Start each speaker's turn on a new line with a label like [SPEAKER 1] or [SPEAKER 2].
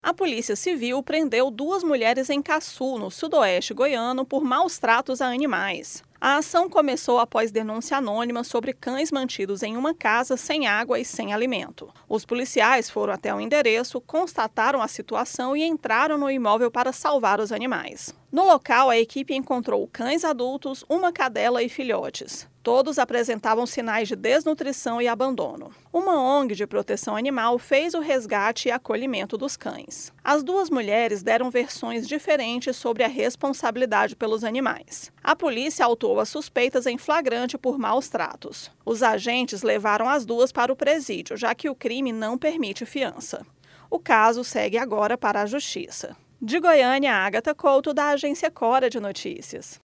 [SPEAKER 1] A Polícia Civil prendeu 2 mulheres em Caçu, no sudoeste goiano, por maus tratos a animais. A ação começou após denúncia anônima sobre cães mantidos em uma casa sem água e sem alimento. Os policiais foram até o endereço, constataram a situação e entraram no imóvel para salvar os animais. No local, a equipe encontrou cães adultos, uma cadela e filhotes. Todos apresentavam sinais de desnutrição e abandono. Uma ONG de proteção animal fez o resgate e acolhimento dos cães. As 2 mulheres deram versões diferentes sobre a responsabilidade pelos animais. A polícia autuou as suspeitas em flagrante por maus tratos. Os agentes levaram as 2 para o presídio, já que o crime não permite fiança. O caso segue agora para a Justiça. De Goiânia, Ágata Couto, da Agência Cora de Notícias.